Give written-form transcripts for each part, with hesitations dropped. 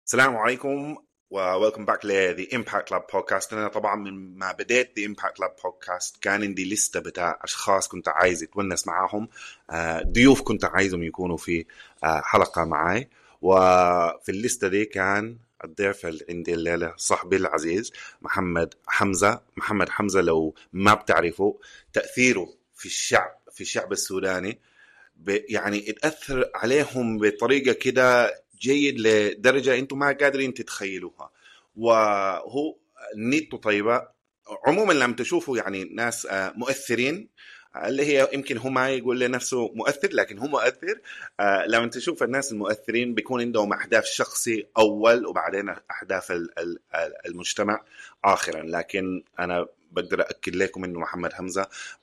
السلام عليكم وويلكم باك لذي امباكت لاب بودكاست. انا طبعا من ما بديت ذا امباكت لاب بودكاست كان عندي لستة بتاع اشخاص كنت عايز اتونس معاهم، ضيوف كنت عايزهم يكونوا في حلقة معاي. وفي الليستة دي كان الضيف اللي عندي الليلة صاحبي العزيز محمد حمزة. لو ما بتعرفوا تأثيره في الشعب السوداني، يعني اتأثر عليهم بطريقة كده جيد لدرجة انتم ما قادرين تتخيلوها. وهو نيته طيبة عموما. لما تشوفوا يعني ناس مؤثرين، اللي هي يمكن هو ما يقول لنفسه مؤثر لكن هو مؤثر. لما تشوف الناس المؤثرين بيكون عندهم أحداث شخصي أول وبعدين أحداث المجتمع آخرا. لكن أنا بقدر أكد لكم إنه محمد حمزة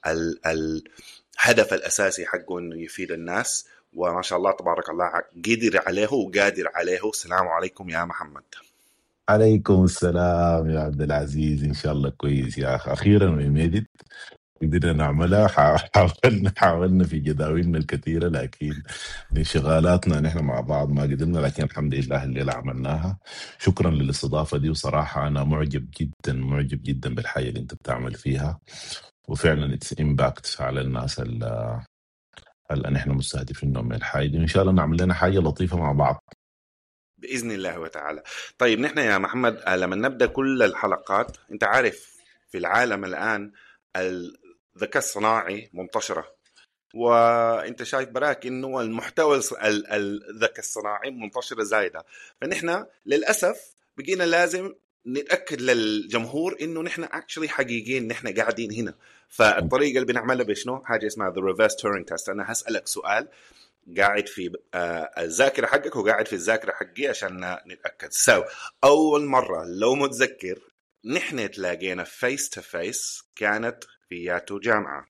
الهدف الأساسي حقه إنه يفيد الناس، وما شاء الله تبارك الله قدر عليه وقادر عليه. السلام عليكم يا محمد. عليكم السلام يا عبد العزيز، ان شاء الله كويس يا اخي. اخيرا ويميدت قدرنا نعملها. حاولنا في جداولنا الكثيره، لكن انشغالاتنا نحن مع بعض ما قدرنا، لكن الحمد لله الليله عملناها. شكرا للاستضافه دي، وصراحه انا معجب جدا بالحاجه اللي انت بتعمل فيها، وفعلا اتس امباكت على الناس اللي نحن مستهدفينهم من الحاجه دي. ان شاء الله نعمل لنا حاجه لطيفه مع بعض بإذن الله وتعالى. طيب نحن يا محمد لما نبدأ كل الحلقات، انت عارف في العالم الآن الذكاء الصناعي منتشرة، وانت شايف براك انه المحتوى الذكاء الصناعي منتشرة زايدة. فنحن للأسف بقينا لازم نتأكد للجمهور انه نحن actually حقيقيين، نحن قاعدين هنا. فالطريقة اللي بنعملها بشنو؟ حاجة اسمها the reverse Turing test. انا هسألك سؤال قاعد في الذاكرة حقك وقاعد في الذاكرة حقي عشان نتأكد. أول مرة لو متذكر نحن تلاقينا فيس تو فيس كانت في ياتو جامعة.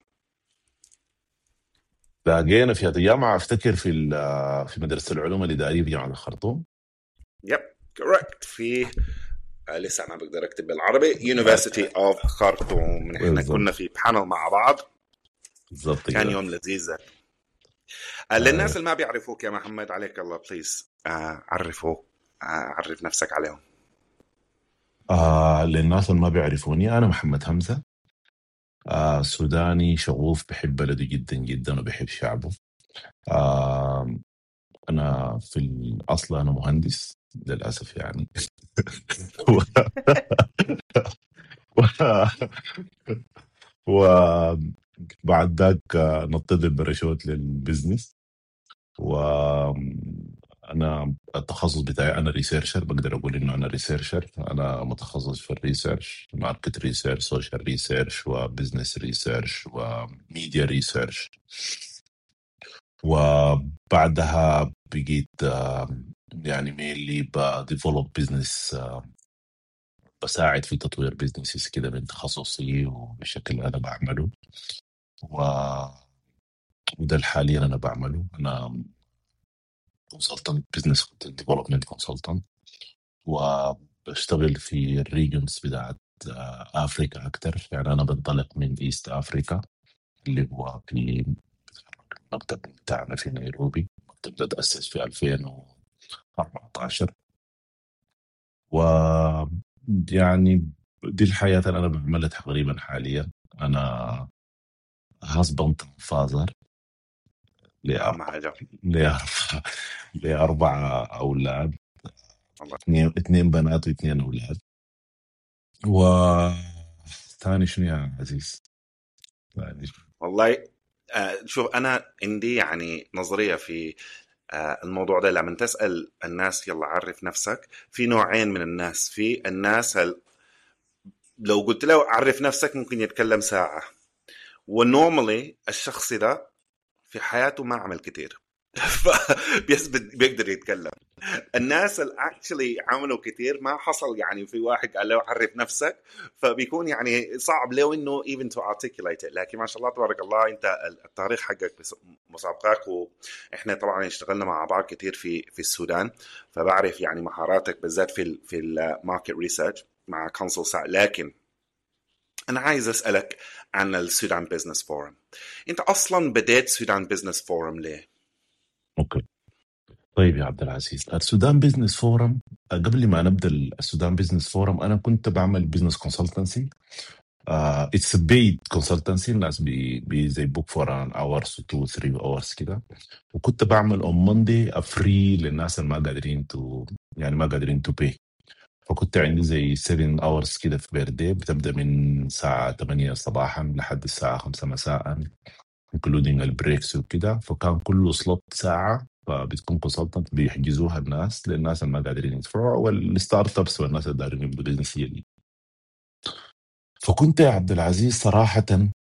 لاقينا في الجامعه، افتكر في مدرسه العلوم الاداريه في جامعه الخرطوم. يب كوركت. في لسه انا بقدر اكتب بالعربي University of خرطوم. نحن كنا في بانل مع بعض بالضبط كان كده. يوم لذيذ. للناس اللي ما بيعرفوك يا محمد، عليك الله بليز عرفوك، عرف نفسك عليهم. للناس اللي ما بيعرفوني، انا محمد حمزه، سوداني شغوف، بحب بلده جدا جدا وبحب شعبه. انا في الاصل انا مهندس للاسف يعني. و... وبعد ذاك نطيت الباراشوت للبزنس. وانا التخصص بتاعي انا ريسيرشر، بقدر اقول انه انا ريسيرشر. انا متخصص في الريسيرش، ماركت ريسيرش، سوشيال ريسيرش، وبزنس ريسيرش، وميديا ريسيرش. وبعدها بقيت يعني مينلي بديفلوب بزنس، بساعد في تطوير بزنسز كده من تخصصي وبشكل اللي انا بعمله. وده حاليا انا بعمله. انا كونسلتنت، بزنس ديفلوبمنت كونسلتنت، وبشتغل في الريجنز بتاعت افريكا اكتر. يعني انا بنطلق من ايست افريكا اللي هو في المكتب بتاعنا في نيروبي. المكتب ده تأسس في 2014. و يعني دي الحياة اللي أنا بعملها تقريبا حاليا. أنا هاسبند فازر لأربع أولاد، اثنين بنات واثنين أولاد. ثاني شنو يا عزيز؟ والله شوف أنا عندي يعني نظرية في الموضوع ده. لما تسأل الناس يلا عرف نفسك، في نوعين من الناس. في الناس لو قلت له عرف نفسك ممكن يتكلم ساعة، ونورمالي الشخص ده في حياته ما عمل كتير فبيثبت بيقدر يتكلم. الناس اللي actually عملوا كتير ما حصل يعني في واحد قال له عرف نفسك، فبيكون يعني صعب له انه even to articulate it. لكن ما شاء الله تبارك الله انت التاريخ حقك مسابقات، واحنا طبعا اشتغلنا مع بعض كتير في السودان، فبعرف يعني مهاراتك بالذات في الماركت ريسيرش مع كونسل. لكن أنا عايز أسألك عن السودان بيزنس فورم. أنت أصلاً بديت سودان بيزنس فورم ليه؟ أوكي. طيب يا عبد العزيز، السودان بزنس فورم، قبل ما نبدا السودان بزنس فورم انا كنت بعمل بزنس كونسلتنسي. اتس بيد كونسلتنسي، الناس بي زي بوك فور ان اورز 2 3 اورز كده. وكنت بعمل اون ماندي افري للناس اللي ما قادرين يعني ما قادرين تو بي. فكنت عندي زي 7 اورز كده في بيردي، بتبدا من الساعه 8 صباحا لحد الساعه 5 مساء، انكلودينج البريكس وكده. فكان كله سلوت ساعه، فبتكون كونسلتنت بيحجزوها الناس للناس اللي ما قادرين يدفعوا والستارت ابس والناس اللي دايرين يبدوا بزنس جديد. فكنت يا عبد العزيز صراحه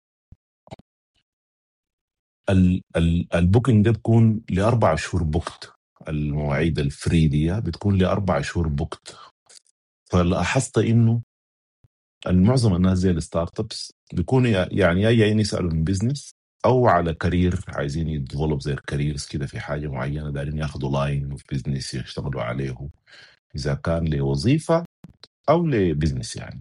البوكينج ده بيكون لاربع شهور بوكت. المواعيد الفري دي بتكون لاربع شهور بوكت. فلاحظت انه معظم الناس زي الستارت ابس بيكونوا يعني يا جايين يسالوا من بزنس او على كارير، عايزين يديفلوب زي الكاريرز كده في حاجه معينه، دايرين ياخذوا لاين في بزنس يشتغلوا عليه، اذا كان لوظيفه او لبزنس يعني.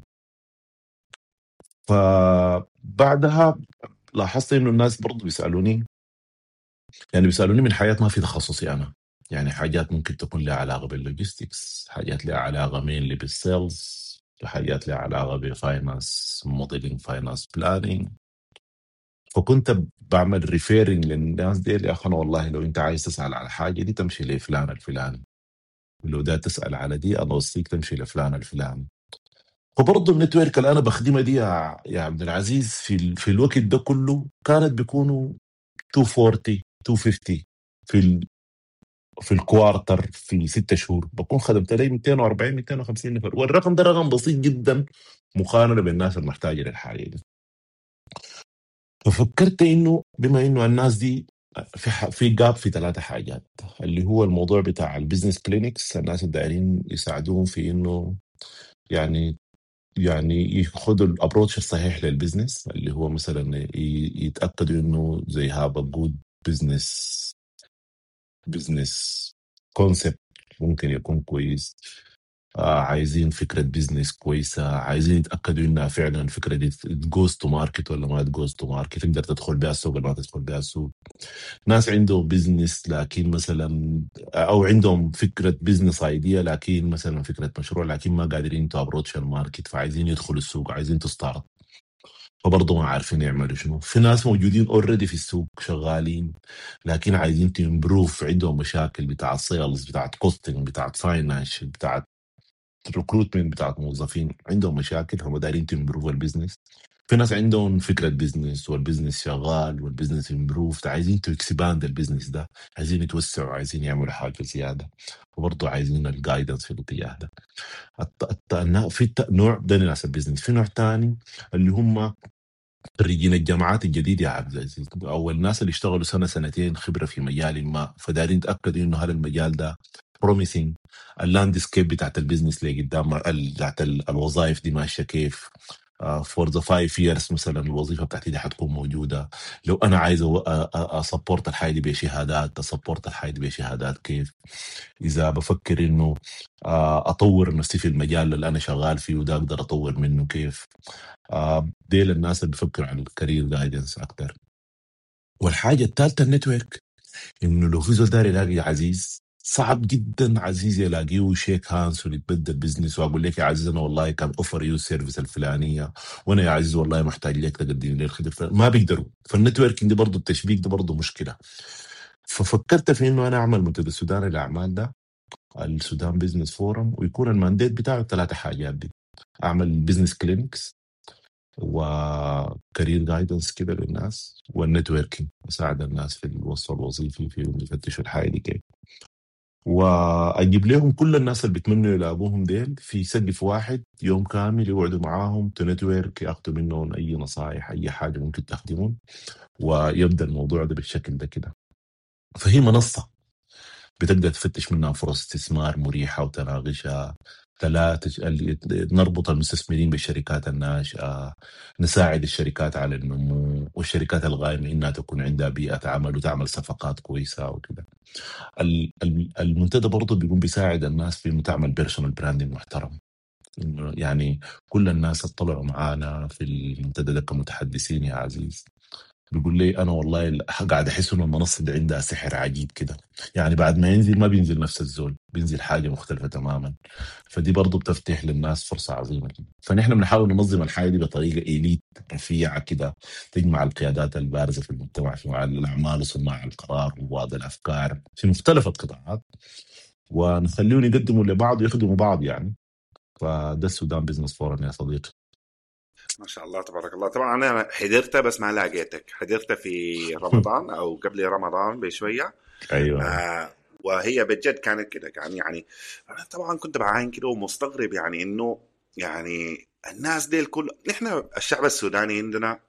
فبعدها لاحظت انه الناس برضو بيسالوني، يعني بيسالوني من حاجات ما في تخصصي انا. يعني حاجات ممكن تكون لها علاقه باللوجيستكس، حاجات لها علاقه مين بالسيلز، حاجات لها علاقه بفاينانس موديلنج، فاينانس بلاننج. فكنت بعمل ريفيرنج للناس دي، يا اخي انا والله لو انت عايز تسال على حاجه دي تمشي لفلان الفلاني، ولو ده تسال على دي انا اوصيك تمشي لفلان الفلاني. فبرضه النتورك اللي انا بخدمها دي يا عبد العزيز في الوقت ده كله كانت بيكونوا 240 250 في في الكوارتر، في 6 شهور بكون خدمت لي 240 250 نفر، والرقم ده رقم بسيط جدا مقارنه بالناس المحتاجه للحاجه دي. ففكرت انه بما انه الناس دي في جاب في 3 حاجات، اللي هو الموضوع بتاع البيزنس كلينكس، الناس الدايرين يساعدوهم في انه يعني ياخذوا الابروتش الصحيح للبزنس، اللي هو مثلا يتاكدوا انه زي هذا جود بزنس كونسبت ممكن يكون كويس. عايزين فكرة بيزنس كويسة، عايزين يتأكدوا إنها فعلا الفكرة دي تجوز تو ماركت ولا ما تجوز تو ماركت، تقدر تدخل بها السوق ولا ما تدخل بها السوق. ناس عندهم بيزنس لكن مثلا، أو عندهم فكرة بيزنس ايديا لكن مثلا فكرة مشروع لكن ما قادرين تو ابروتش الماركت، فعايزين يدخلوا السوق، عايزين تستعرض فبرضه ما عارفين يعملوا شنو. في ناس موجودين اوريدي في السوق شغالين لكن عايزين تمبروف، عندهم مشاكل بتاعت سيلز، بتاعت كوستنج، بتاعت فاينانش، بتاعت ريكروتمنت، بتاعت موظفين، عندهم مشاكل هم دايرين تمبروف البيزنس. في ناس عندهم فكره بزنس والبزنس شغال والبزنس امبروف، عايزين تو اكسباند البزنس ده، عايزين يتوسعوا، عايزين يعملوا حاجه زياده، وبرضه عايزين الجايدنس في الاتجاه ده. في نوع ده ناس البزنس. في نوع تاني اللي هم خريجين الجامعات الجديده يا عبد العزيز، او الناس اللي اشتغلوا سنه سنتين خبره في مجال ما، فدارين يتاكدوا انه هذا المجال ده بروميسنج، اللاندسكيب بتاعت البيزنس اللي قدام بتاعت الوظائف دي ماشيه كيف. فور ذا 5 years مثلا الوظيفه بتاعتي دي حتكون موجوده. لو انا عايز اسبورت الحاجه دي بشهادات، اسبورت الحاجه دي بشهادات كيف. اذا بفكر انه اطور نفسي في المجال اللي انا شغال فيه وده اقدر اطور منه كيف. ديل الناس اللي بيفكروا عن الكارير جايدنس اكتر. والحاجه الثالثه النتورك، انه لو في زول داري يلاقي عزيز صعب جدا عزيز يلاقيه وشيك هاندز ونتبدل بزنس واقول لك يا عزيز انا والله كان اوفر يو سيرفيس الفلانيه، وانا يا عزيز والله محتاج لك تقدم لي الخدمه ما بيقدروا. فالنتوركينج دي برضه التشبيك ده برضه مشكله. ففكرت في انه انا اعمل منتدى السودان للاعمال ده، السودان بزنس فورم، ويكون المانديت بتاعه 3 حاجات دي: اعمل بزنس كلينكس، وكارير جايدنس كده للناس، والنتوركينج اساعد الناس في الوصف الوظيفي في إنه يفتشوا الحاجه دي كيف، واجيب لهم كل الناس اللي بيتمنوا يلاقوهم ديل في سقف واحد يوم كامل يقعدوا معاهم تنتورك، ياخذوا منهم اي نصائح اي حاجه ممكن تخدمهم، ويبدا الموضوع ده بالشكل ده كده. فهي منصه بتقدر تفتش منها فرص استثمار مريحة وتناغشها. 3 نربط المستثمرين بالشركات الناشئة، نساعد الشركات على النمو، والشركات الغائمة إنها تكون عندها بيئة عمل وتعمل صفقات كويسة وكده. المنتدى برضه بيقوم بيساعد الناس في إنه تعمل بيرسونال براندنج محترم. إنه يعني كل الناس اطلعوا معانا في المنتدى ده كمتحدثين يا عزيز، بيقول لي انا والله قاعد احس انه المنصه دي عندها سحر عجيب كده. يعني بعد ما ينزل ما بينزل نفس الزول، بينزل حاجه مختلفه تماما. فدي برضه بتفتح للناس فرصه عظيمه كده. فنحن بنحاول ننظم الحاجه دي بطريقه اليت رفيعه كده، تجمع القيادات البارزه في المجتمع، في مع الاعمال وصناع القرار ووضع الافكار في مختلف القطاعات، ونخليهم يقدموا لبعض ويخدموا بعض يعني. فده السودان بزنس فورم يا صديقي. ما شاء الله تبارك الله. طبعا انا حضرتها بس ما لاقيتك. حضرتها في رمضان او قبل رمضان بشويه. ايوه. آه وهي بجد كانت كده، كان يعني انا طبعا كنت بعاين كده ومستغرب يعني انه يعني الناس دي الكل، نحن الشعب السوداني عندنا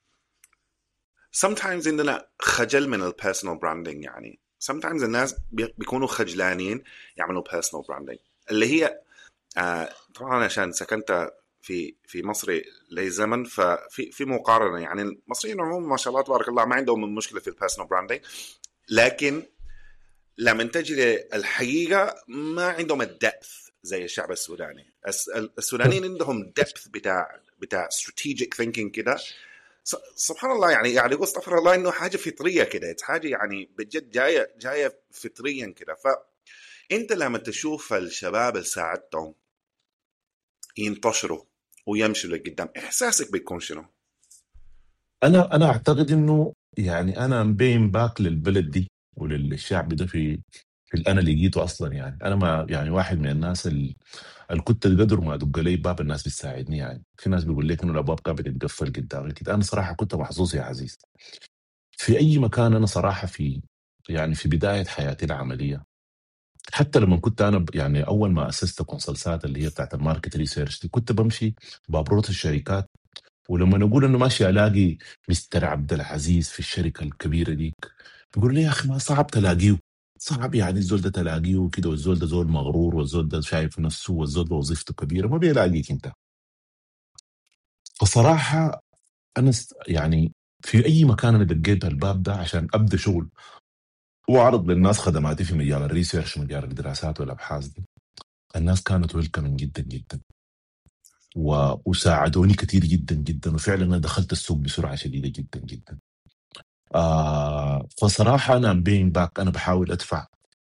sometimes عندنا خجل من البيرسونال براندنج. يعني sometimes الناس بيكونوا خجلانين يعملوا بيرسونال براندنج اللي هي طبعا عشان سكنت في مصر لي زمن، ففي مقارنه. يعني المصريين عموما ما شاء الله تبارك الله ما عندهم مشكله في البيرسونال براندنج، لكن لما تجي للحقيقه ما عندهم الدبث زي الشعب السوداني. السودانيين عندهم دبث بتاع strategic thinking كده. سبحان الله، يعني استغفر الله انه حاجه فطريه كده، حاجه يعني بجد جايه فطريا كده. فانت لما تشوف الشباب اللي ساعدتهم ينتشروا ويمشوا لقدام، احساسك بيكون شنو؟ انا اعتقد انه يعني انا مبين باك للبلد دي وللشعب ده في اللي انا لقيته اصلا. يعني انا ما يعني واحد من الناس اللي كنت القدر ما ادق لي باب الناس بتساعدني. يعني في ناس بيقول لك انه الابواب كانت بتتقفل قدامي كده. انا صراحه كنت محظوظ يا عزيز في اي مكان. انا صراحه في يعني في بدايه حياتي العمليه، حتى لما كنت انا يعني اول ما اسست كونسلسات اللي هي بتاعت الماركت ريسيرش دي، كنت بمشي بابروت الشركات، ولما نقول انه ماشي الاقي مستر عبد العزيز في الشركه الكبيره ديك، بيقول لي يا اخي ما صعب تلاقيه. صعب يعني الزول ده تلاقيه كده، والزول ده زول مغرور، والزول ده شايف نفسه، والزول ده وظيفته كبيره، ما بيلاقيك انت. فصراحه انا يعني في اي مكان انا دقيت الباب ده عشان ابدا شغل واعرض للناس خدماتي في مجال الريسيرش، مجال الدراسات والابحاث دي، الناس كانت ويلكمين جدا جدا وساعدوني كثير جدا جدا. وفعلا انا دخلت السوق بسرعه شديده جدا جدا. فصراحة أنا بين باك أنا بحاول أدفع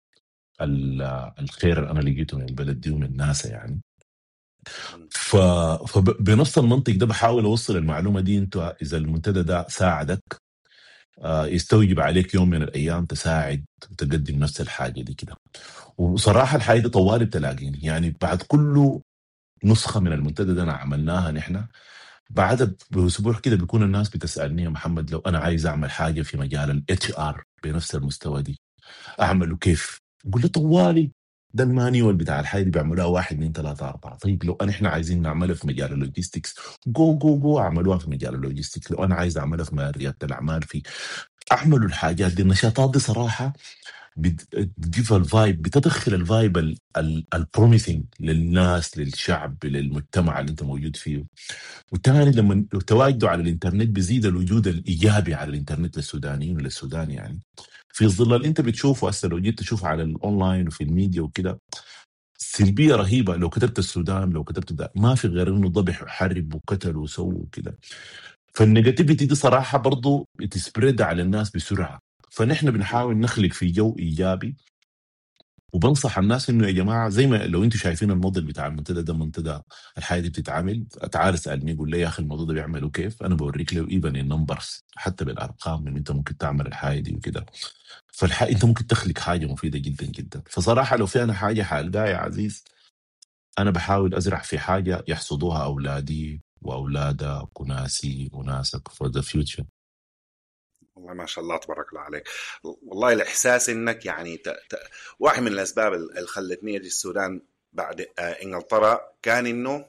الخير اللي أنا لقيته من البلد دي ومن ناسا يعني. فبنفس المنطق ده بحاول أوصل المعلومة دي. أنت إذا المنتدى ده ساعدك، يستوجب عليك يوم من الأيام تساعد وتقدم نفس الحاجة دي كده. وصراحة الحاجة دي طوالي بتلاقيني يعني بعد كل نسخة من المنتدى ده أنا عملناها نحن، بعد بأسبوع كده بيكون الناس بتسألني يا محمد لو أنا عايز أعمل حاجة في مجال ال HR بنفس المستوى دي اعمله كيف؟ قلت له طوالي ده المانيوال بتاع الحاجه اللي بيعملوها 1 2 3 4. طيب لو احنا عايزين نعملها في مجال اللوجيستكس، جو جو جو اعملوها في مجال اللوجيستكس. لو انا عايز اعملها في مجال رياده الاعمال، في اعملوا الحاجات دي. النشاطات دي صراحه بتجيب الفايب، بتدخل الفايب البروميسنج للناس، للشعب، للمجتمع اللي انت موجود فيه. والثاني لما تواجدوا على الانترنت بيزيد الوجود الايجابي على الانترنت للسودانيين وللسودان يعني. في ظل اللي انت بتشوفه هسه لو جيت تشوف على الاونلاين وفي الميديا وكده، سلبيه رهيبه. لو كتبت السودان، لو كتبت ده، ما في غير انه ذبح وحرب وقتل وسووا وكده. فالنيجاتيفيتي دي صراحه برضه بتسبريد على الناس بسرعه. فنحن بنحاول نخلق في جو ايجابي، وبنصح الناس انه يا جماعه زي ما لو انتم شايفين الموديل بتاع المنتدى ده منتدى الحاجه دي بتتعمل، تعال اسالني قول لي يا اخي الموضوع ده بيعملوا كيف، انا بوريك له ايفن النمبرز حتى بالارقام ان انت ممكن تعمل الحاجه دي وكده. انت ممكن تخلق حاجه مفيده جدا جدا. فصراحه لو في انا حاجه حالقاها يا عزيز، انا بحاول ازرع في حاجه يحصدوها اولادي واولادك وناسي وناسك for the future. والله ما شاء الله تبارك الله عليك. والله الإحساس إنك يعني واحد من الأسباب اللي خلتني أجي السودان بعد إنجلترا كان إنه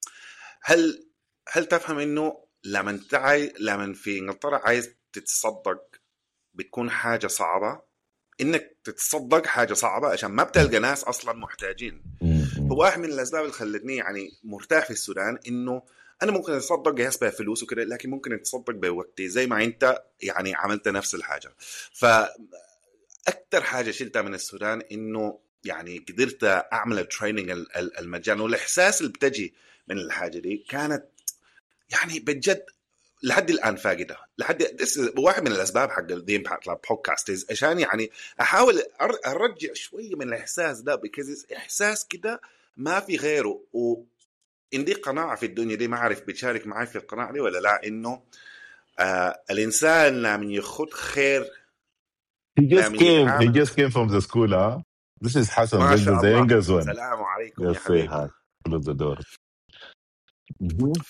هل تفهم إنه لما في إنجلترا عايز تتصدق بتكون حاجة صعبة. إنك تتصدق حاجة صعبة عشان ما بتلقى ناس أصلا محتاجين. فواحد من الأسباب اللي خلتني يعني مرتاح في السودان إنه أنا ممكن أتصدق يحسب فلوس وكده، لكن ممكن أتصدق بوقتي زي ما أنت يعني عملت نفس الحاجة. فأكتر حاجة شلتها من السودان إنه يعني قدرت أعمل التريننج المجاني، والإحساس اللي بتجي من الحاجة دي كانت يعني بجد لحد الان فاقده. واحد من الاسباب حق ذا امباكت لاب بودكاست عشان يعني احاول ارجع شويه من الاحساس ده، بكز احساس كده ما في غيره. وعندي قناعه في الدنيا دي، ما اعرف بتشارك معي في القناعه دي ولا لا، انه الانسان لما يخد خير He just لما came. He يتعامل. just came from the school, huh? This is Hassan. ما This is شاء the الله. youngest one. السلام عليكم يا Just say حبيب. hi. Close the door. Mhm.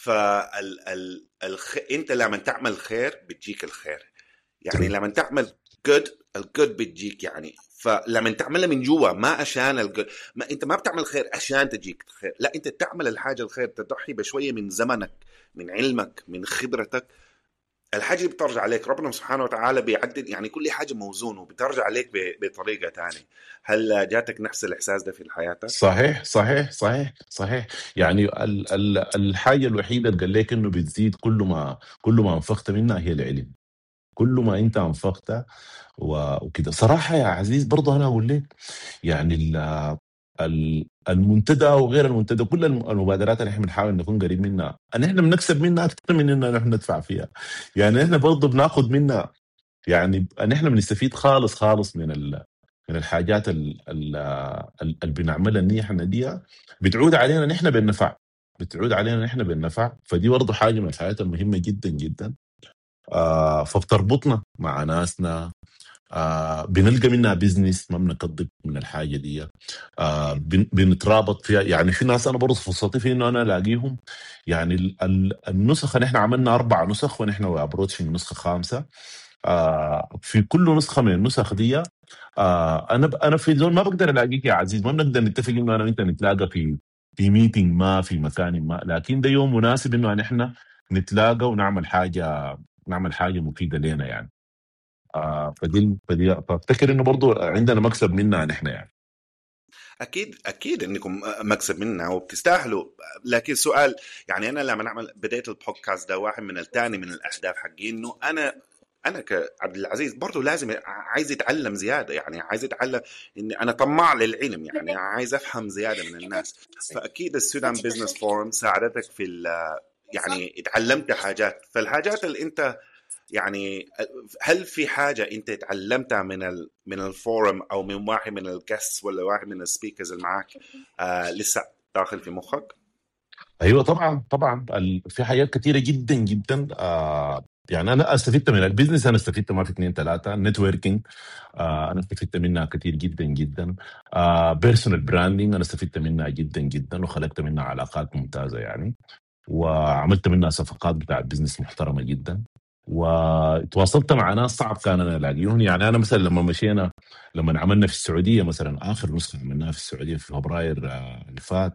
انت لما تعمل خير بتجيك الخير، يعني True. لما تعمل good الجود بتجيك يعني. فلما تعملها من جوا ما عشان الجود، ما انت ما بتعمل خير عشان تجيك خير، لا انت تعمل الحاجه الخير، تضحي بشويه من زمنك، من علمك، من خبرتك. الحاجه اللي بترجع عليك ربنا سبحانه وتعالى بيعدل، يعني كل حاجه موزون وبترجع عليك بطريقه تانية. هل جاتك نفس الاحساس ده في حياتك؟ صحيح صحيح صحيح صحيح. يعني الحاجة الوحيدة اللي قال لك انه بتزيد كل ما انفقت منها هي العلم. كل ما انت انفقت وكده صراحة يا عزيز، برضه انا اقول لك يعني المنتدى وغير المنتدى، كل المبادرات اللي احنا بنحاول نكون قريب منها، ان احنا بنكسب منها اكثر من اننا نحن ندفع فيها. يعني احنا برضه بناخذ منها، يعني ان احنا بنستفيد خالص خالص من الحاجات اللي بنعملها ان احنا دي بتعود علينا نحن بالنفع، بتعود علينا نحن بالنفع. فدي برضه حاجه من الحاجات المهمه جدا جدا. فبتربطنا مع ناسنا، بنلقى منها بيزنس، ما بنقضي من الحاجه دي. اكيد. بنترابط فيها. يعني في ناس انا برضه فرصتي في انه انا الاقيهم. يعني النسخه نحن عملنا 4 نسخ ونحن ابروتش من نسخه خامسه. في كل نسخه من النسخ دي انا في زول ما بقدر الاقيك يا عزيز، ما بنقدر نتفق انه انا وانت نتلاقى في ميتنج ما في مكان ما، لكن ده يوم مناسب انه نحن نتلاقى ونعمل حاجه مفيده لنا يعني. فدي فافتكر انه برضو عندنا مكسب منها نحن يعني. اكيد اكيد انكم مكسب منها وبتستاهلوا. لكن سؤال، يعني انا لما نعمل بدايه البودكاست ده، واحد من الثاني من الاهداف حقي انه انا كعبد العزيز برضو لازم عايز اتعلم زياده، يعني عايز اتعلم، اني انا طماع للعلم، يعني عايز افهم زياده من الناس. فاكيد السودان بزنس فورم ساعدتك في يعني اتعلمت حاجات. فالحاجات اللي انت يعني، هل في حاجة أنت تعلمتها من الفورم أو من واحد من الجيستس ولا واحد من السبيكرز اللي معك لسه داخل في مخك؟ ايوه طبعا طبعا. في حاجات كثيره جدا جدا. يعني انا استفدت من البيزنس، انا استفدت ما في 2 3 النتوركينج. انا استفدت منها كثير جدا جدا. بيرسونال براندنج انا استفدت منها جدا جدا وخلقت منها علاقات ممتازه يعني، وعملت منها صفقات بتاعت بزنس محترمه جدا. وتواصلت مع ناس صعب كان انا الاقيهم. يعني انا مثلا لما عملنا في السعوديه مثلا، اخر نسخه عملناها في السعوديه في فبراير اللي فات،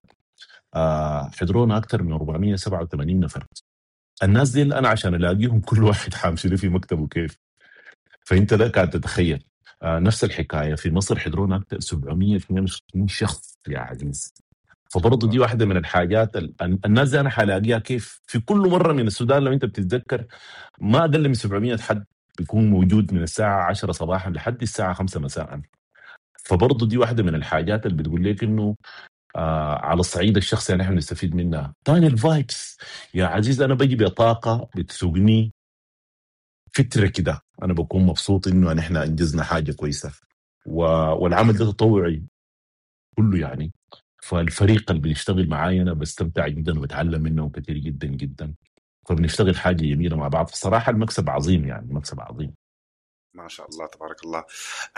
حضرونا اكثر من 487 نفر. الناس دي اللي انا عشان الاقيهم كل واحد حامشي في مكتبه كيف. فانت لك قاعد تتخيل. نفس الحكايه في مصر حضرونا اكثر 762 شخص يا عزيز. فبرضه دي واحده من الحاجات الناس دي انا حلاقيها كيف في كل مره من السودان. لو انت بتتذكر ما اقل من 700 حد بيكون موجود من الساعه 10 صباحا لحد الساعه 5 مساء. فبرضه دي واحده من الحاجات اللي بتقول لك انه على الصعيد الشخصي يعني احنا نستفيد منها. تاني الفايبس يا عزيز، انا بجي بطاقه بتسوقني فتره كده، انا بكون مبسوط انه احنا انجزنا حاجه كويسه. والعمل ده تطوعي كله يعني. فالفريق اللي بيشتغل معايا انا بستمتع جدا وبتعلم منهم كثير جدا جدا. فبنشتغل حاجه جميله مع بعض. الصراحه المكسب عظيم، يعني المكسب عظيم. ما شاء الله تبارك الله.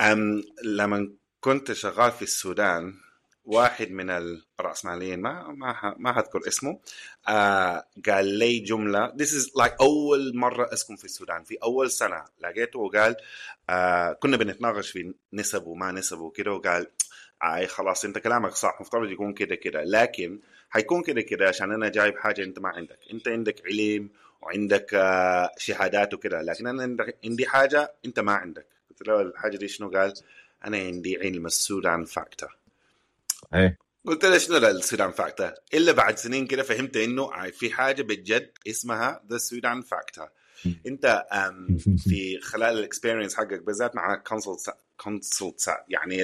لما كنت شغال في السودان، واحد من الرأسماليين ما هذكر اسمه، قال لي جملة. This is like أول مرة أسكن في السودان، في أول سنة لقيته وقال كنا بنتناقش في نسب وما نسب وكده، وقال خلاص انت كلامك صح، مفترض يكون كده كده، لكن هيكون كده كده عشان انا جايب حاجة انت ما عندك. انت عندك علم وعندك شهادات وكده، لكن انا عندي حاجة انت ما عندك. قلت له الحاجة دي شنو؟ قال انا عندي علم السودان فاكتور. ايه قلت له شنو السودان فاكتور؟ الا بعد سنين كده فهمت انه في حاجة بجد اسمها ذا السودان فاكتور. انت في خلال الاكسبيرينس حقك بالذات مع كونسلت يعني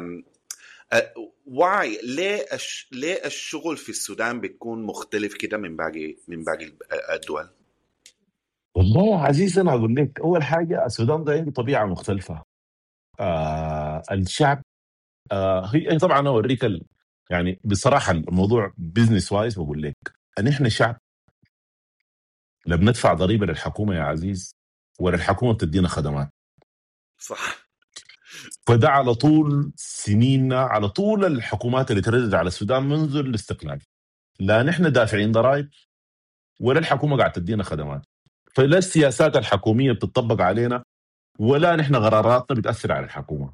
واي ليه الشغل في السودان بتكون مختلف كده من باقي الدول؟ والله يا عزيز انا اقول لك اول حاجه السودان ده عنده طبيعه مختلفه. الشعب هي طبعا انا اوريك يعني بصراحه الموضوع بزنس وايز بقول لك ان احنا شعب لا بندفع ضريبه للحكومه يا عزيز ولا الحكومه بتدينا خدمات. صح. فده على طول سنيننا على طول الحكومات اللي تردد على السودان منذ الاستقلال، لا نحن دافعين ضرائب ولا الحكومه قاعد تدينا خدمات. فلا السياسات الحكوميه بتطبق علينا ولا نحن قراراتنا بتاثر على الحكومه.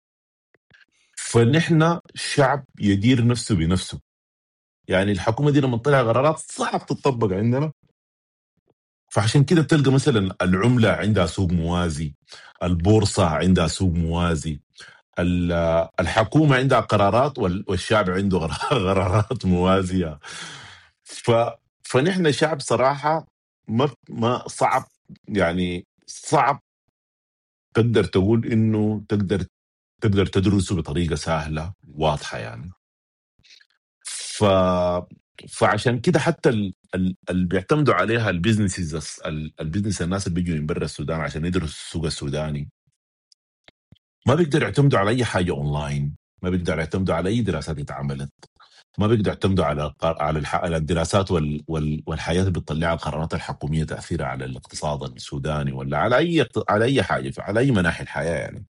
فنحن شعب يدير نفسه بنفسه. يعني الحكومه دي لما تطلع قرارات صعب تطبق عندنا. فعشان كده بتلقى مثلا العمله عندها سوق موازي، البورصه عندها سوق موازي، الحكومه عندها قرارات والشعب عنده قرارات موازيه. ف فنحن شعب صراحه ما صعب، يعني صعب تقدر تقول انه تقدر تدرسه بطريقه سهله واضحه يعني. ف فعشان كده حتى اللي بيعتمدوا عليها البيزنس الناس اللي بيجوا من برا السودان عشان يدرسوا السوق السوداني ما بيقدروا يعتمدوا على اي حاجه اونلاين، ما بيقدروا يعتمدوا على اي دراسات اتعملت، ما بيقدروا يعتمدوا على الدراسات والحياه اللي بتطلعها القرارات الحكوميه تاثيرها على الاقتصاد السوداني ولا على اي حاجه على اي مناحي الحياه يعني.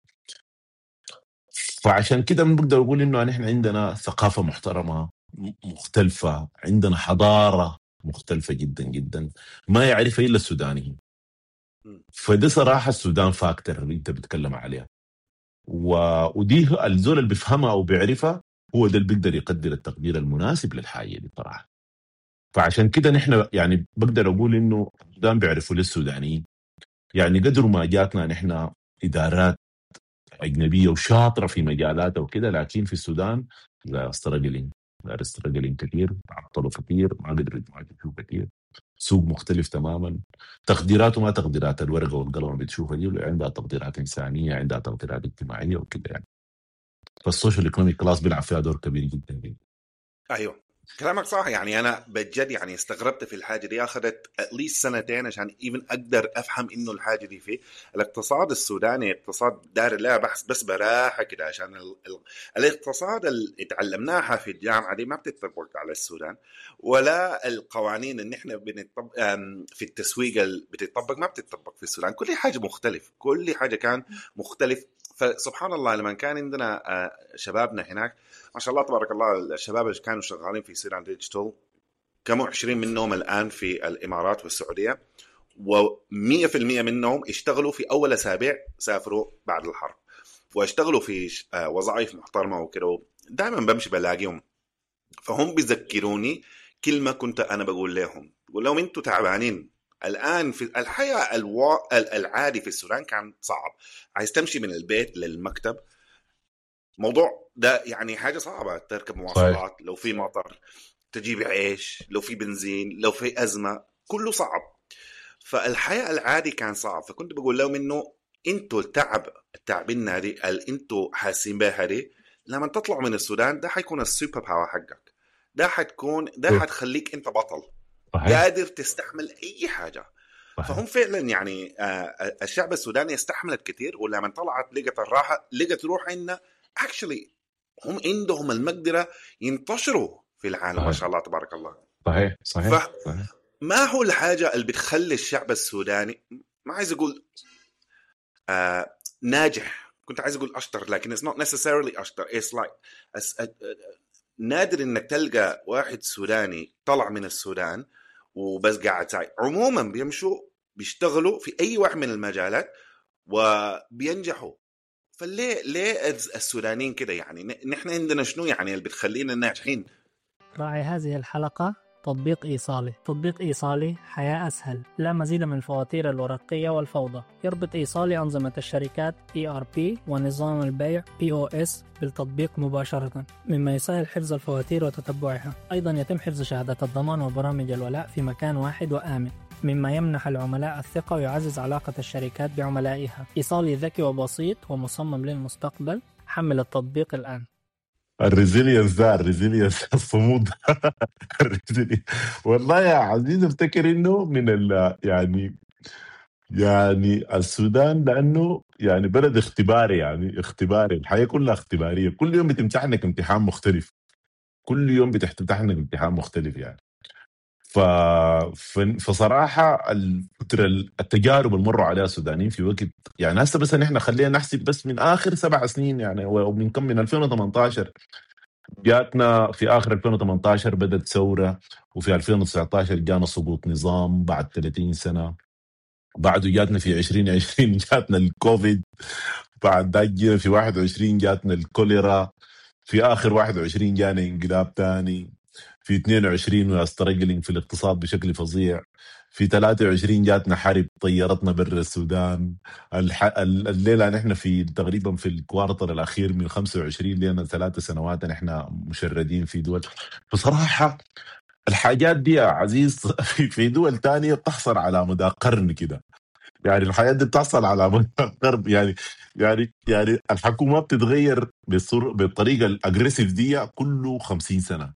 فعشان كده بنقدر نقول انه نحن عندنا ثقافه محترمه مختلفه، عندنا حضاره مختلفه جدا جدا ما يعرفها الا السودانيين. فده صراحه السودان فاكتور اللي انت بتتكلم عليها، ودي الزول اللي بيفهمها او بيعرفها هو ده اللي بيقدر يقدر التقدير المناسب للحاجه دي صراحه. فعشان كده نحن يعني بقدر اقول انه السودان بيعرفوا للسودانيين. يعني قدر ما جاتنا نحن ادارات اجنبيه وشاطره في مجالاتها وكده، لكن في السودان لا استراجلين كثير، تعطلوا كثير، ما قدروا يتواجدوا كثير. سوق مختلف تماما، تقديراته ما تقديرات الورقه والقلم اللي بتشوفها دي، عندها تقديرات انسانيه، عندها تقديرات اجتماعيه وكده يعني. فالسوشيال ايكونوميك كلاس بيلعب فيها دور كبير جدا جدا. ايوه كلامك صح. يعني انا بجد يعني استغربت في الحاجه دي، اخذت اتليست سنتين عشان ايفن اقدر افهم انه الحاجه دي فيه. الاقتصاد السوداني اقتصاد دار لها بحث بس براحه كده، عشان الاقتصاد اللي اتعلمناها في الجامعه دي ما بتطبق على السودان، ولا القوانين اللي احنا بنطبق في التسويق اللي بتطبق ما بتطبق في السودان. كل حاجه مختلف، كل حاجه كان مختلف. فسبحان الله لما كان عندنا شبابنا هناك ما شاء الله تبارك الله، الشباب اللي كانوا شغالين في سيران ديجيتال كانوا 20 منهم الآن في الإمارات والسعودية، و100% منهم اشتغلوا في أول أسابيع سافروا بعد الحرب، واشتغلوا في وظائف محترمة وكده. دائما بمشي بلاقيهم، فهم بيذكروني كلمة كنت أنا بقول لهم أنتوا تعبانين الآن في الحياة العادي في السودان كان صعب. عايز تمشي من البيت للمكتب، موضوع ده يعني حاجة صعبة. تركب صحيح. مواصلات، لو في مطر تجيب عيش، لو في بنزين، لو في أزمة، كله صعب. فالحياة العادي كان صعب. فكنت بقول لهم إنه أنتوا التعبين هذه اللي أنتوا حاسين بها هذه، لما تطلع من السودان ده حيكون السوبر باور حقك. ده حتخليك أنت بطل صحيح. قادر تستحمل أي حاجة. صحيح. فهم فعلا يعني الشعب السوداني استحملت كتير، ولما طلعت لقت الراحة، لقت روح إن actually هم عندهم المقدرة ينتشروا في العالم ما صحيح. شاء الله تبارك الله. صحيح. صحيح. صحيح. فما هو الحاجة اللي بتخلي الشعب السوداني، ما عايز أقول ناجح، كنت عايز أقول أشطر، لكن it's not necessarily أشطر. it's like نادر إنك تلقى واحد سوداني طلع من السودان وبس قاعد ساي. عموما بيمشوا بيشتغلوا في أي واحد من المجالات وبينجحوا. فليه السودانيين كده؟ يعني نحن عندنا شنو يعني اللي بتخلينا ناجحين؟ راعي هذه الحلقة تطبيق إيصالي. تطبيق إيصالي حياة أسهل، لا مزيد من الفواتير الورقية والفوضى. يربط إيصالي أنظمة الشركات ERP ونظام البيع POS بالتطبيق مباشرة، مما يسهل حفظ الفواتير وتتبعها. أيضا يتم حفظ شهادات الضمان وبرامج الولاء في مكان واحد وآمن، مما يمنح العملاء الثقة ويعزز علاقة الشركات بعملائها. إيصالي ذكي وبسيط ومصمم للمستقبل. حمل التطبيق الآن. الريزيلينس الصمود. والله يا عزيز افتكر انه من يعني يعني السودان لانه يعني بلد اختباري، يعني اختباري، الحياه كلها اختباريه، كل يوم بتمتحنك امتحان مختلف، كل يوم بتمتحنك امتحان مختلف يعني. ف... فصراحه الفتره التجارب اللي مروا عليها السودانيين في وقت، يعني هسه بس احنا خلينا نحسب بس من اخر 7 سنين يعني، ومن كم، من 2018 جاتنا، في اخر 2018 بدات ثوره، وفي 2019 جانا سقوط نظام بعد 30 سنه، بعده جاتنا في 2020 جاتنا الكوفيد، بعد ذاك جينا في 21 جاتنا الكوليرا، في اخر 21 جانا انقلاب تاني، في 22 وستراجلينج في الاقتصاد بشكل فظيع، في 23 جاتنا حرب طيرتنا برا السودان، الليله نحن في تقريبا في الكوارتر الاخير من 25 لنا 3 سنوات نحن مشردين في دول. بصراحه الحاجات دي يا عزيز في دول تانية بتحصل على مدى قرن كده، يعني الحياه دي بتحصل على مدى قرن يعني. يعني الحكومه بتتغير بالطريقه الاجريسيف دي كله 50 سنه،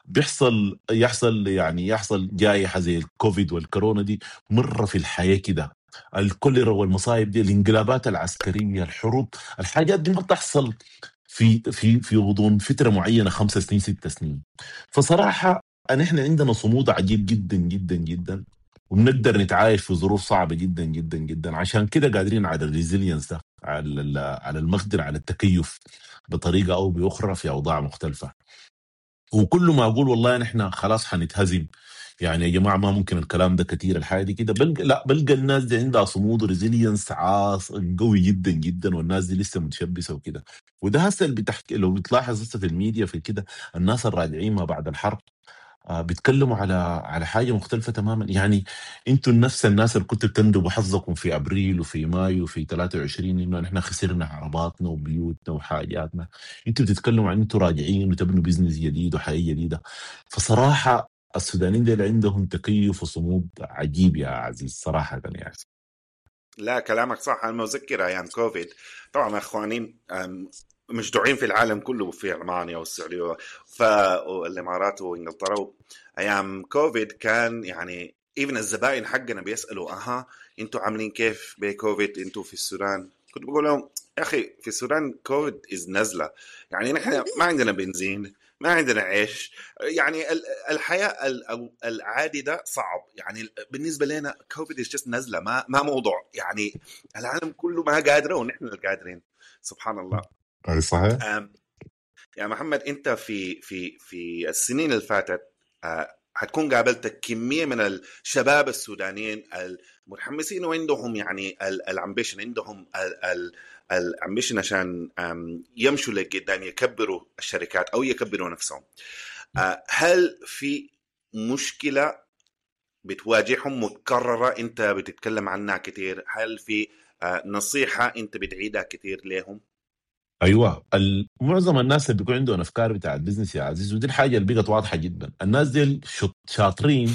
يحصل جائحه زي الكوفيد والكورونا دي مره في الحياه كده، الكوليرا والمصايب دي، الانقلابات العسكريه، الحروب، الحاجات دي ما بتحصل في غضون فتره معينه 5 سنين 6 سنين. فصراحه نحن عندنا صمود عجيب جدا جدا جدا، وبنقدر نتعايش في ظروف صعبه جدا جدا جدا، عشان كده قادرين على الريزيلينس ده، على المقدره على التكيف بطريقه او باخرى في اوضاع مختلفه. وكل ما اقول والله نحن خلاص حنتهزم، يعني يا جماعه ما ممكن الكلام ده كتير الحياه دي كده، بلقى الناس دي عندها صمود وريزيلينس قوي جدا جدا، والناس دي لسه متشبثه وكده. وده هسه اللي بتحكي، لو بتلاحظ هسه في الميديا في كده، الناس الراجعين ما بعد الحرب بيتكلموا على حاجه مختلفه تماما. يعني انتوا نفس الناس اللي كنتوا بتندبوا حظكم في ابريل وفي مايو وفي 23 انه نحن خسرنا عرباتنا وبيوتنا وحاجاتنا، انتوا بتتكلموا عن انتوا راجعين وتبنوا بزنس جديد وحياه جديده. فصراحه السودانيين دول عندهم تكيف وصمود عجيب يا عزيز صراحه يعني. لا كلامك صح. انا مذكر ايام كوفيد طبعا اخوانين مشجوعين في العالم كله، في المانيا والسعوديه والامارات وانجلترا. ايام كوفيد كان يعني ايفن الزباين حقنا بيسالوا انتوا عاملين كيف بكوفيد انتوا في السودان؟ كنت بقول لهم يا اخي في السودان كوفيد نزله، يعني نحن ما عندنا بنزين، ما عندنا عيش، يعني الحياه العادي ده صعب، يعني بالنسبه لنا كوفيد جست نزله، ما موضوع، يعني العالم كله ما قادره ونحن اللي قادرين. سبحان الله. اي صحيح. يا محمد انت في السنين اللي فاتت هتكون قابلت كميه من الشباب السودانيين المتحمسين وعندهم يعني الامبيشن، عندهم الامبيشن عشان يمشوا لقدام، يكبروا الشركات او يكبروا نفسهم. هل في مشكله بتواجههم متكرره انت بتتكلم عنها كتير؟ هل في نصيحه انت بتعيدها كتير لهم؟ ايوه، معظم الناس اللي بيكون عندهم افكار بتاع البيزنس يا عزيز، ودي الحاجه اللي بقت واضحه جدا، الناس دي شاطرين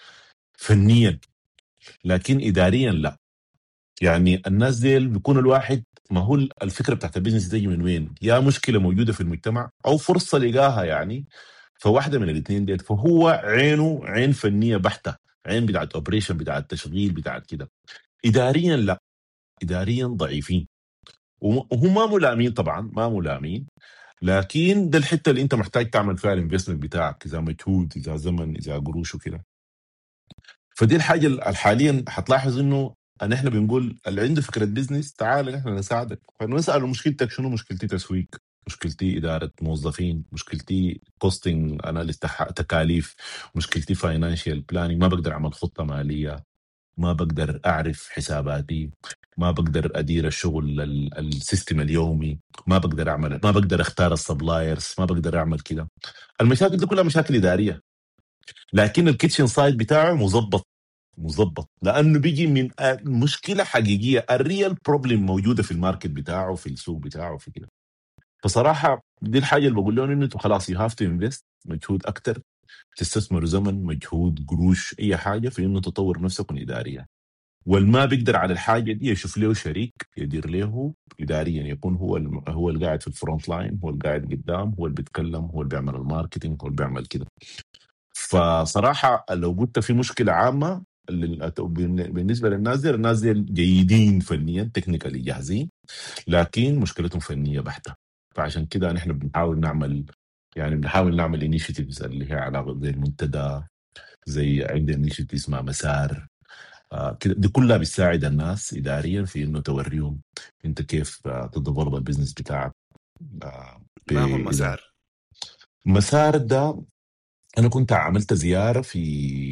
فنيا لكن اداريا لا. يعني الناس دي بيكون الواحد، ما هو الفكره بتاعت البيزنس دي من وين؟ يا مشكله موجوده في المجتمع او فرصه لقاها يعني، فواحده من الاثنين ديت، فهو عينه عين فنيه بحته، عين بتاعت اوبريشن، بتاعت تشغيل، بتاعت كده. اداريا لا، اداريا ضعيفين، وهم ما ملامين طبعا، ما ملامين، لكن ده الحته اللي انت محتاج تعمل فيها الانفستمنت بتاعك، اذا مجهود، اذا زمن، اذا قروش وكده. فدي الحاجه اللي حاليا حتلاحظ انه ان احنا بنقول اللي عنده فكره بزنس تعال نحن نساعدك، فنساله مشكلتك شنو؟ مشكلتي تسويق، مشكلتي اداره موظفين، مشكلتي كوستنج اناليست تكاليف، مشكلتي فاينانشال بلاننج، ما بقدر اعمل خطه ماليه، ما بقدر اعرف حساباتي، ما بقدر ادير الشغل السيستم اليومي، ما بقدر اختار السبلايرز، ما بقدر اعمل كده. المشاكل دي كلها مشاكل اداريه، لكن الكيتشن سايد بتاعه مظبط لانه بيجي من مشكله حقيقيه، الريال بروبلم موجوده في الماركت بتاعه، في السوق بتاعه، في كده. فصراحه دي الحاجه اللي بقول لهم، انه انتوا خلاص يو هاف تو انفست مجهود اكتر، تستثمروا زمن، مجهود، قروش، اي حاجه في انه تطور نفسكم اداريا. والما بيقدر على الحاجه دي يشوف له شريك يدير له اداريا، يكون هو اللي قاعد في الفرونت لاين، هو اللي قاعد قدام، هو اللي بيتكلم، هو اللي بيعمل الماركتينج، هو اللي بيعمل كده. فصراحه لو قلت في مشكله عامه، بالنسبه للناس دي، الناس دي جيدين فنيا تكنيكالي جاهزين، لكن مشكلتهم فنيه بحته. فعشان كده نحن بنحاول نعمل انيشيتيفز اللي هي علاقه زي المنتدى، زي عندنا انيشيتيف اسمها مسار. كده دي كلها بتساعد الناس اداريا في انه توريهم انت كيف تديفلوب البزنس بتاعك. ما هو المسار؟ مسار ده انا كنت عملت زياره في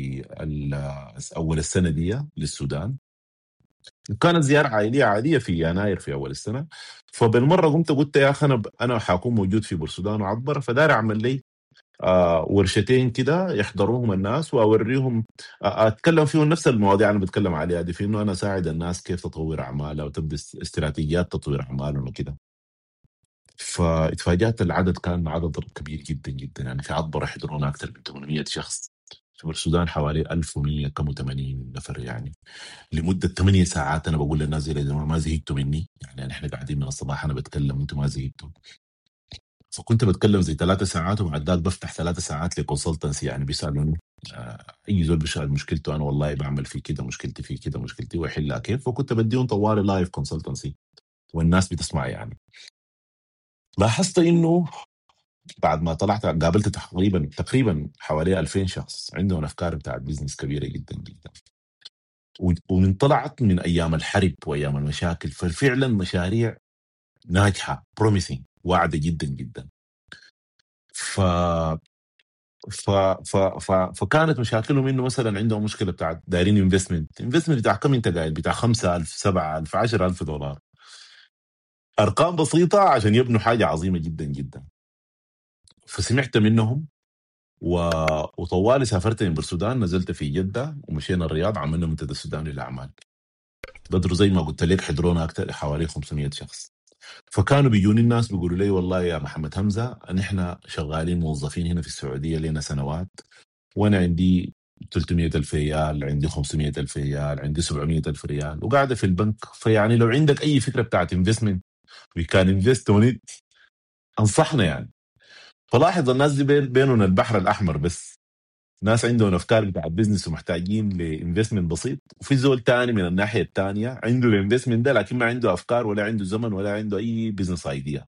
اول السنه دي للسودان، كانت زياره عائليه عاديه في يناير في اول السنه. فبالمره قلت يا اخي انا حاكون موجود في بورسودان وعبر، فدار اعمل لي ورشتين كده يحضروهم الناس واوريهم، اتكلم فيهم نفس المواضيع انا بتكلم عليها دي، في انه انا اساعد الناس كيف تطور اعمالها وتبدا استراتيجيات تطوير اعمالهم وكده. فاتفاجأت العدد كان عدد كبير جدا جدا، يعني في عبر يحضرونا اكثر من 800 شخص، في السودان حوالي 1100 كم 80 نفر يعني، لمده 8 ساعات. انا بقول للناس يا جماعه ما زهقتوا مني؟ يعني احنا قاعدين من الصباح انا بتكلم وانتم ما زهقتوا؟ فكنت بتكلم زي 3 ساعات، وبعد ذاك بفتح 3 ساعات لكونسلتنسي، يعني بيسالوني اي زول بيسال مشكلته، انا والله بعمل في كده مشكلتي في كده مشكلتي واحلها كيف، وكنت بديهم طوالي لايف كونسلتنسي والناس بتسمع يعني. لاحظت انه بعد ما طلعت قابلت تقريبا حوالي 2000 شخص عندهم افكار بتاعت بزنس كبيره جدا جدا، ومن طلعت من ايام الحرب وايام المشاكل، ففعلا مشاريع ناجحه بروميسنج واعده جدا جدا. ف ف ف ف فكانت مشاكلهم انه مثلا عندهم مشكله بتاعت دايرين انفستمنت بتاع كم انت قايل؟ بتاع 5000 7000 10000 دولار، ارقام بسيطه عشان يبنوا حاجه عظيمه جدا جدا. فسمعت منهم وطوالي سافرت من السودان، نزلت في جده ومشينا الرياض، عملنا منتدى السوداني للاعمال. بدروا زي ما قلت لك حضرونا اكثر حوالي 500 شخص. فكانوا بيجوني الناس بيقولوا لي والله يا محمد حمزه نحن شغالين موظفين هنا في السعوديه لنا سنوات، وانا عندي 300,000 ريال، عندي 500,000 ريال، عندي 700,000 ريال وقاعده في البنك، فيعني لو عندك اي فكره بتاعت انفستمنت وي كان انفست اون ات انصحنا يعني. فلاحظ الناس دي بينهم البحر الاحمر، بس ناس عندهم افكار بتاعت بزنس ومحتاجين لانفستمنت بسيط، وفي زول تاني من الناحيه الثانيه عنده الانفستمنت ده لكن ما عنده افكار ولا عنده زمن ولا عنده اي بزنس ايديا.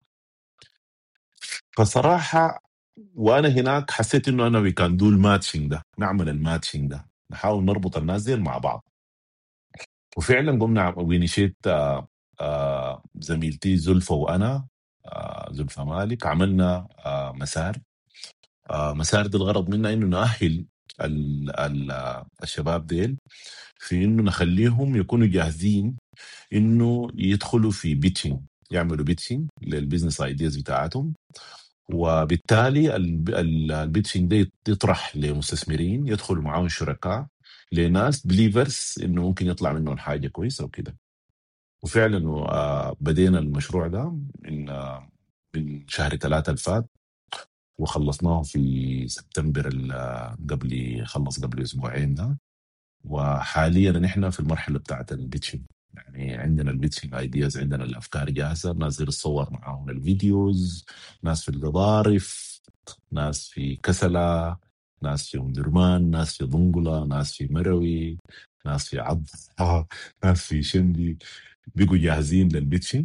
فصراحه وانا هناك حسيت انه انا وي كان دو الماتشنج ده، نعمل الماتشنج ده، نحاول نربط الناس دي مع بعض. وفعلا قمنا وينيشيت زميلتي زلفة وانا زلفة مالك عملنا مسار. مسار ده الغرض منه انه نأهل الشباب ديل في انه نخليهم يكونوا جاهزين انه يدخلوا في بيتشنج، يعملوا بيتشنج للبيزنس ايدياز بتاعتهم، وبالتالي البيتشنج ده يطرح لمستثمرين يدخلوا معاهم شركاء، لناس بليفرز انه ممكن يطلع منهم حاجه كويسه وكده. وفعلا بدينا المشروع ده من شهر 3 الفات، وخلصناه في سبتمبر قبل اسبوعين ده. وحاليا نحن في المرحله بتاعت البيتشنج، يعني عندنا البيتشنج ايدياز، عندنا الافكار جاهزه، ناس نصور معاهم الفيديوز، ناس في القضارف، ناس في كسلة، ناس في ام درمان، ناس في ضنقله، ناس في مروي، ناس في عض ناس في شندي، بيجوا جاهزين للبيتشنج.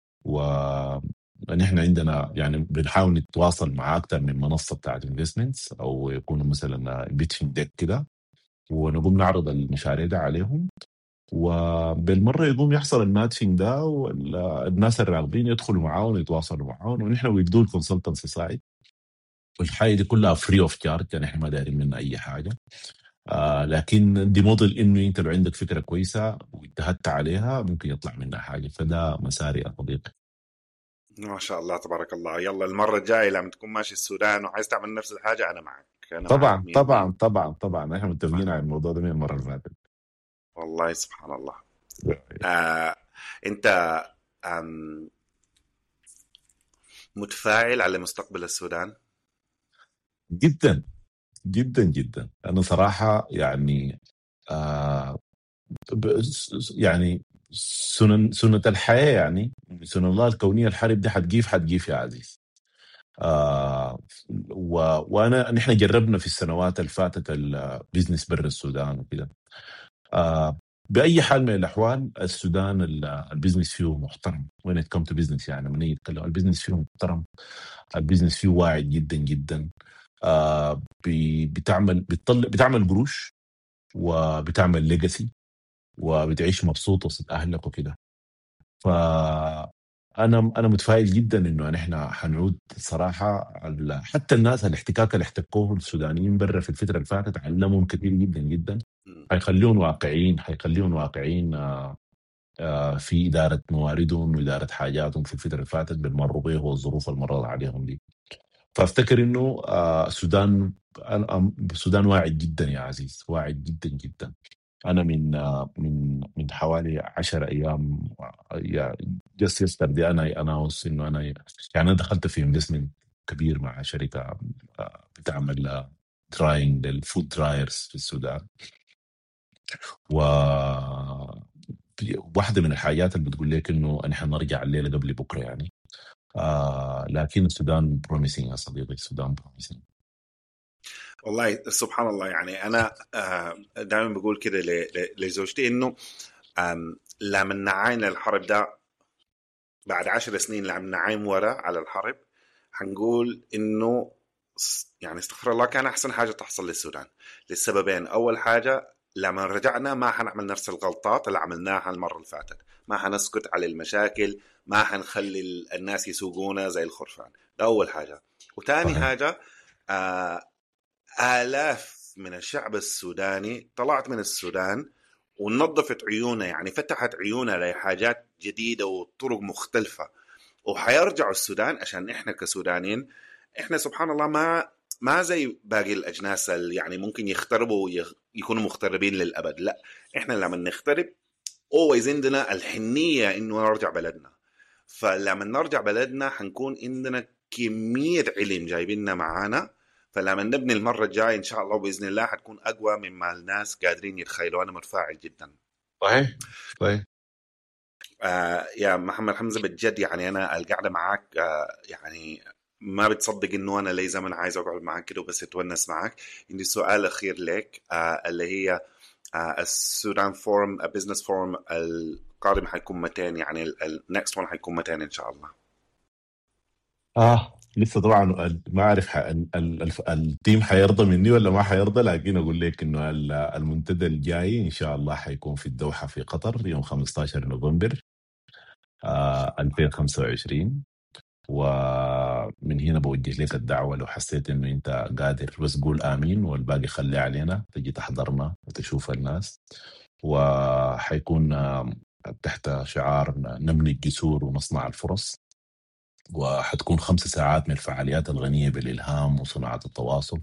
ونحن عندنا يعني بنحاول نتواصل مع اكثر من منصه بتاعت انفستمنتس، او يكونوا مثلا بيتشنج ديك كده، ونقوم نعرض المشاريع ده عليهم، وبالمره يقوم يحصل الماتشنج ده، والناس الراغبين يدخلوا معاهم يتواصلوا معاهم، ونحن ويدوا الكونسلتنسي سايد. والحاجه دي كلها فري اوف تشارج، يعني احنا ما دايرين منها اي حاجه. لكن دي موديل انه انت لو عندك فكره كويسه واجتهدت عليها ممكن يطلع منها حاجه، فده مساري يا صديقي. ما شاء الله تبارك الله. يلا المرة الجاية لما تكون ماشي السودان وعايز تعمل نفس الحاجة أنا معك، أنا معك طبعا 100%. طبعا طبعا طبعا احنا متفقين على الموضوع ده من المره اللي فاتت. والله سبحان الله. أنت متفاعل على مستقبل السودان؟ جدا جدا جدا. انا صراحه يعني يعني سنة الحياة، يعني سنة الله الكونية، الحرب دي حتجيف يا عزيز. وانا نحن جربنا في السنوات اللي فاتت البيزنس برا السودان وكده، باي حال من الاحوال السودان البزنس فيه محترم. وين كم تو بزنس يعني لما نيجي نتكلم البزنس فيه محترم، البزنس فيه واعد جدا جدا. بتعمل قروش وبتعمل ليجاسي وبتعيش مبسوط وسط اهلك وكده. فانا متفائل جدا انه نحن حنعود صراحه. حتى الناس اللي احتكوه السودانيين برا في الفتره اللي فاتت علمهم كثير جدا جدا، حيخليهم واقعين في اداره مواردهم واداره حاجاتهم في الفتره اللي فاتت بالمروا به والظروف المرة عليهم دي. فافتكر انه السودان واعد جدا يا عزيز، واعد جدا جدا. انا من حوالي 10 ايام جست يستردي انا اناونس انه انا يعني دخلت في انفستمنت كبير مع شركه بتعمل دراينج للفود درايرز في السودان. و واحده من الحاجات اللي بتقول لك انه نحن نرجع الليله قبل بكره يعني. لكن السودان بروميسينج يا صديقي، السودان بروميسينج والله سبحان الله. يعني انا دائما بقول كده لزوجتي انه لما نعاين الحرب ده بعد 10 سنين، لما نعاين ورا على الحرب حنقول انه يعني استغفر الله كان احسن حاجه تحصل للسودان للسببين. اول حاجه لما رجعنا ما حنعمل نفس الغلطات اللي عملناها المره اللي فاتت، ما حنسكت على المشاكل، ما حنخلي الناس يسوقونا زي الخرفان. ده اول حاجه. وتاني حاجه آلاف من الشعب السوداني طلعت من السودان ونظفت عيونها، يعني فتحت عيونها لحاجات جديدة وطرق مختلفة، وحيرجعوا السودان. عشان إحنا كسودانيين إحنا سبحان الله ما زي باقي الأجناس اللي يعني ممكن يختربوا يكونوا مغتربين للأبد. لا، إحنا لما نخترب always عندنا الحنية إنه نرجع بلدنا. فلما نرجع بلدنا حنكون عندنا كمية علم جايبيننا معانا، فلما نبني المرة الجاية إن شاء الله بإذن الله حتكون أقوى مما الناس قادرين يتخيلوا. أنا متفاعل جدا. صحيح. يا محمد حمزة بجد يعني أنا القعدة معك يعني ما بتصدق إنه أنا لي زمن عايز أقعد معك كده وبس أتونس معك. عندي سؤال أخير لك اللي هي السودان فورم بزنس فورم القادم حيكون متين؟ يعني النكست ون حيكون متين إن شاء الله؟ لسه طبعا ما اعرف التيم حيرضى مني ولا ما حيرضى، لكن اقول لك انه المنتدى الجاي ان شاء الله حيكون في الدوحه في قطر يوم 15 نوفمبر 2025. ومن هنا بوجه لك الدعوه، لو حسيت انه انت قادر بس قول امين والباقي خليه علينا، تجي تحضرنا وتشوف الناس. وحيكون تحت شعار نبني الجسور ونصنع الفرص، وحتكون 5 ساعات من الفعاليات الغنية بالإلهام وصناعة التواصل.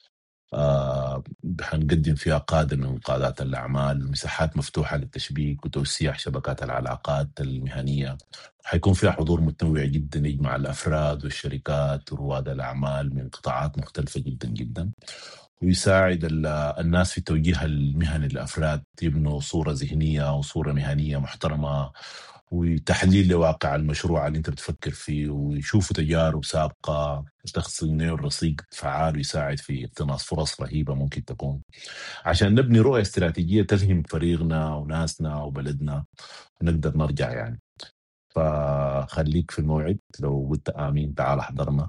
حنقدم فيها قادة من قادات الأعمال، مساحات مفتوحة للتشبيك وتوسيع شبكات العلاقات المهنية. حيكون فيها حضور متنوع جدا يجمع الأفراد والشركات ورواد الأعمال من قطاعات مختلفة جدا جدا، ويساعد الناس في توجيه المهن للأفراد يبنوا صورة ذهنية وصورة مهنية محترمة، وتحليل لواقع المشروع اللي انت بتفكر فيه، ويشوفوا تجارب سابقة تخصم الرصيد فعال ويساعد في اقتناص فرص رهيبة ممكن تكون، عشان نبني رؤية استراتيجية تلهم فريقنا وناسنا وبلدنا ونقدر نرجع يعني. فخليك في الموعد، لو قلت آمين تعال احضرنا،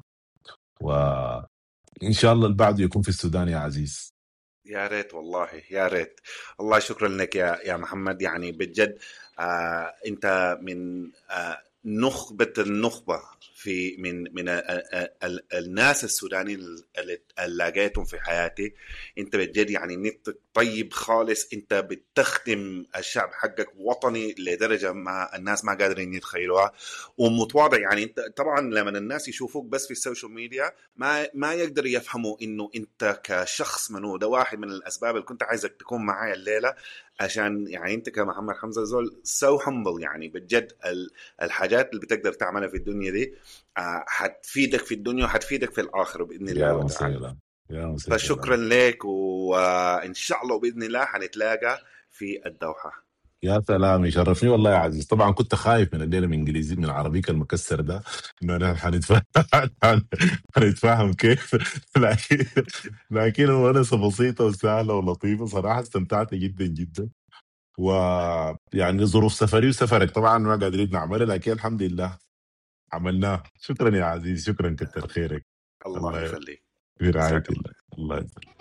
وإن شاء الله البعض يكون في السودان يا عزيز. يا ريت والله، يا ريت. الله شكرا لك يا محمد. يعني بجد انت من نخبة النخبة في من الناس السودانيين اللي لاقيتهم في حياتي. انت بجد يعني نيتك طيب خالص، انت بتخدم الشعب حقك وطني لدرجة ما الناس ما قادرين يتخيلوها، ومتواضع. يعني انت طبعا لما الناس يشوفوك بس في السوشيال ميديا ما يقدر يفهموا انه انت كشخص منو. ده واحد من الاسباب اللي كنت عايزك تكون معايا الليلة، عشان يعني انت كمحمد حمزة زول so humble. يعني بجد الحاجات اللي بتقدر تعملها في الدنيا دي حتفيدك في الدنيا وحتفيدك في الآخرة بإذن الله وتعالى. فشكرا لك، وإن شاء الله بإذن الله حنتلاقى في الدوحة. يا سلام، يشرفني والله يا عزيز. طبعا كنت خايف من الليله من انجليزي من عربيك المكسر ده انه انا حنتفاهم كيف لكن المؤنسه بسيطه وسهله ولطيفه صراحه، استمتعت جدا جدا. ويعني ظروف سفري وسفرك طبعا ما قادرين نعملها، لكن الحمد لله عملناه. شكرا يا عزيز، شكرا، كتر خيرك. الله الله يخليك. في رعاية مساك الله. الله. الله يسلمك.